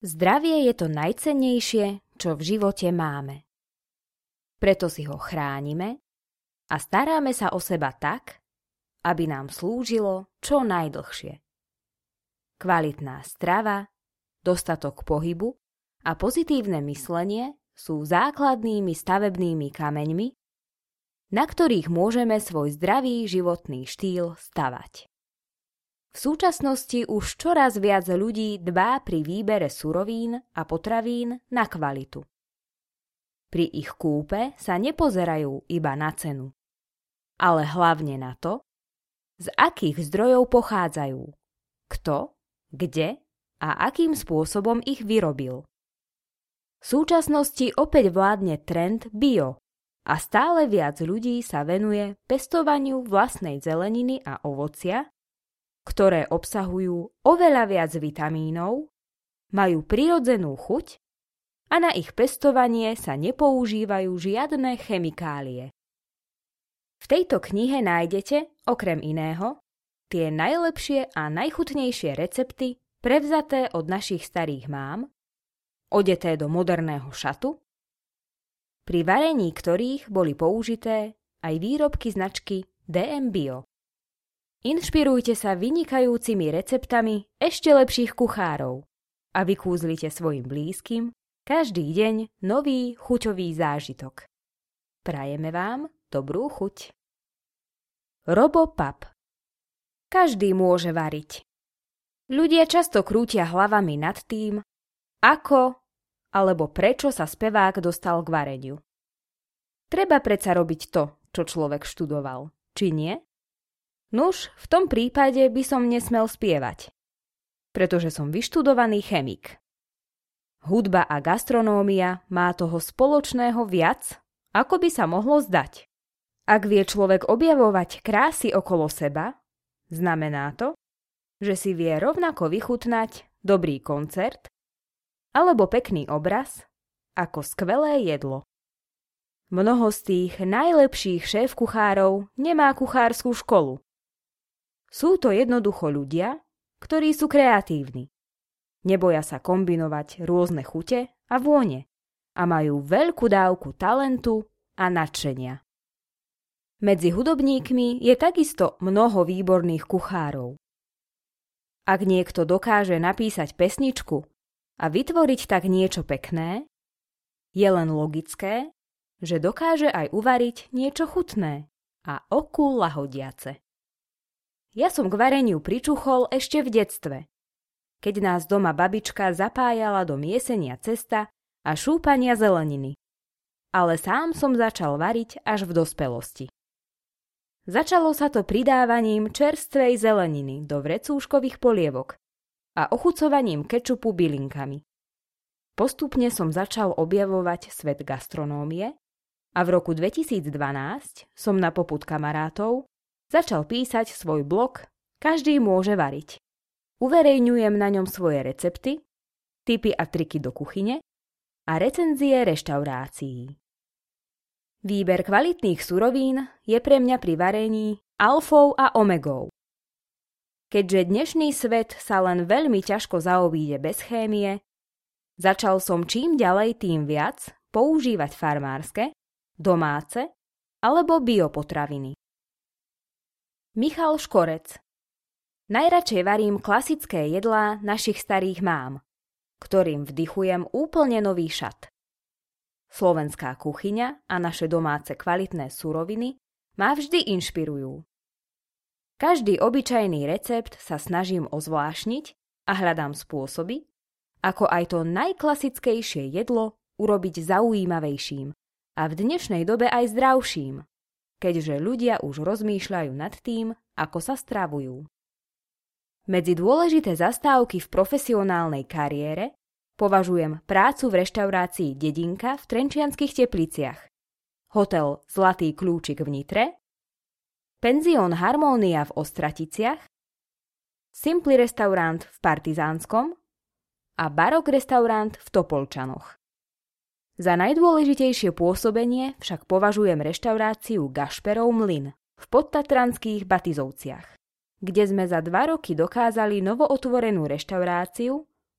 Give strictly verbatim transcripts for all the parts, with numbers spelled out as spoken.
Zdravie je to najcennejšie, čo v živote máme. Preto si ho chránime a staráme sa o seba tak, aby nám slúžilo čo najdlhšie. Kvalitná strava, dostatok pohybu a pozitívne myslenie sú základnými stavebnými kameňmi, na ktorých môžeme svoj zdravý životný štýl stavať. V súčasnosti už čoraz viac ľudí dbá pri výbere surovín a potravín na kvalitu. Pri ich kúpe sa nepozerajú iba na cenu, ale hlavne na to, z akých zdrojov pochádzajú, kto, kde a akým spôsobom ich vyrobil. V súčasnosti opäť vládne trend bio a stále viac ľudí sa venuje pestovaniu vlastnej zeleniny a ovocia, ktoré obsahujú oveľa viac vitamínov, majú prirodzenú chuť a na ich pestovanie sa nepoužívajú žiadne chemikálie. V tejto knihe nájdete, okrem iného, tie najlepšie a najchutnejšie recepty prevzaté od našich starých mám, odeté do moderného šatu, pri varení ktorých boli použité aj výrobky značky dé em Bio. Inšpirujte sa vynikajúcimi receptami ešte lepších kuchárov a vykúzlite svojim blízkym každý deň nový chuťový zážitok. Prajeme vám dobrú chuť. Robopap. Každý môže variť. Ľudia často krútia hlavami nad tým, ako alebo prečo sa spevák dostal k vareniu. Treba predsa robiť to, čo človek študoval, či nie? Nuž, v tom prípade by som nesmel spievať, pretože som vyštudovaný chemik. Hudba a gastronómia má toho spoločného viac, ako by sa mohlo zdať. Ak vie človek objavovať krásy okolo seba, znamená to, že si vie rovnako vychutnať dobrý koncert alebo pekný obraz ako skvelé jedlo. Mnoho z tých najlepších šéf-kuchárov nemá kuchárskú školu. Sú to jednoducho ľudia, ktorí sú kreatívni. Neboja sa kombinovať rôzne chute a vône a majú veľkú dávku talentu a nadšenia. Medzi hudobníkmi je takisto mnoho výborných kuchárov. Ak niekto dokáže napísať pesničku a vytvoriť tak niečo pekné, je len logické, že dokáže aj uvariť niečo chutné a oku lahodiace. Ja som k vareniu pričuchol ešte v detstve, keď nás doma babička zapájala do miesenia cesta a šúpania zeleniny. Ale sám som začal variť až v dospelosti. Začalo sa to pridávaním čerstvej zeleniny do vrecúškových polievok a ochucovaním kečupu bylinkami. Postupne som začal objavovať svet gastronómie a v roku dvetisícdvanásť som na popud kamarátov začal písať svoj blog Každý môže variť. Uverejňujem na ňom svoje recepty, tipy a triky do kuchyne a recenzie reštaurácií. Výber kvalitných surovín je pre mňa pri varení alfou a omegou. Keďže dnešný svet sa len veľmi ťažko zaobíde bez chémie, začal som čím ďalej tým viac používať farmárske, domáce alebo biopotraviny. Michal Škorec. Najradšej varím klasické jedlá našich starých mám, ktorým vdychujem úplne nový šat. Slovenská kuchyňa a naše domáce kvalitné suroviny ma vždy inšpirujú. Každý obyčajný recept sa snažím ozvláštniť a hľadám spôsoby, ako aj to najklasickejšie jedlo urobiť zaujímavejším a v dnešnej dobe aj zdravším, keďže ľudia už rozmýšľajú nad tým, ako sa stravujú. Medzi dôležité zastávky v profesionálnej kariére považujem prácu v reštaurácii Dedinka v Trenčianskych Tepliciach, hotel Zlatý kľúčik v Nitre, penzión Harmónia v Ostraticiach, Simply restaurant v Partizánskom a Barok restaurant v Topolčanoch. Za najdôležitejšie pôsobenie však považujem reštauráciu Gašperov mlyn v podtatranských Batizovciach, kde sme za dva roky dokázali novootvorenú reštauráciu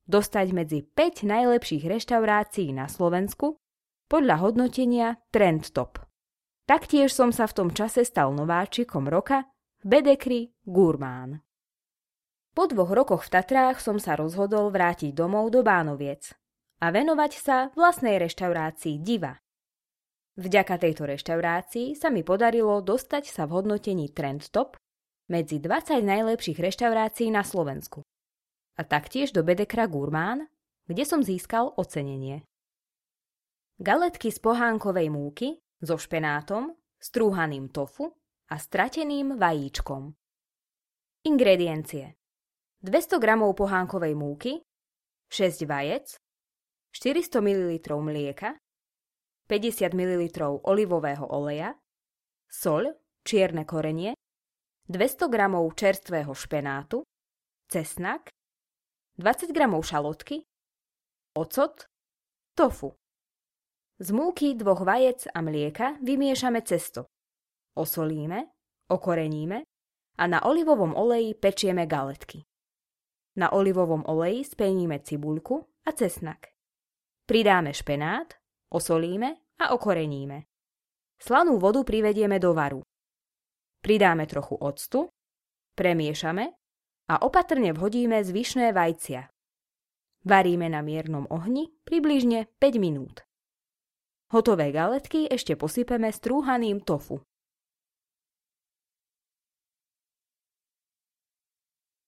dostať medzi päť najlepších reštaurácií na Slovensku podľa hodnotenia Trend Top. Taktiež som sa v tom čase stal nováčikom roka v Bedekri Gurmán. Po dvoch rokoch v Tatrách som sa rozhodol vrátiť domov do Bánoviec a venovať sa vlastnej reštaurácii Diva. Vďaka tejto reštaurácii sa mi podarilo dostať sa v hodnotení Trend Top medzi dvadsať najlepších reštaurácií na Slovensku a taktiež do Bedekra Gurmán, kde som získal ocenenie. Galetky z pohánkovej múky so špenátom, strúhaným tofu a strateným vajíčkom. Ingrediencie: dvesto gramov pohánkovej múky, šesť vajec, štyristo mililitrov mlieka, päťdesiat mililitrov olivového oleja, soľ, čierne korenie, dvesto gramov čerstvého špenátu, cesnak, dvadsať gramov šalotky, ocot, tofu. Z múky, dvoch vajec a mlieka vymiešame cesto. Osolíme, okoreníme a na olivovom oleji pečieme galetky. Na olivovom oleji speníme cibuľku a cesnak. Pridáme špenát, osolíme a okoreníme. Slanú vodu privedieme do varu. Pridáme trochu octu, premiešame a opatrne vhodíme zvyšné vajcia. Varíme na miernom ohni približne päť minút. Hotové galetky ešte posypeme strúhaným tofu.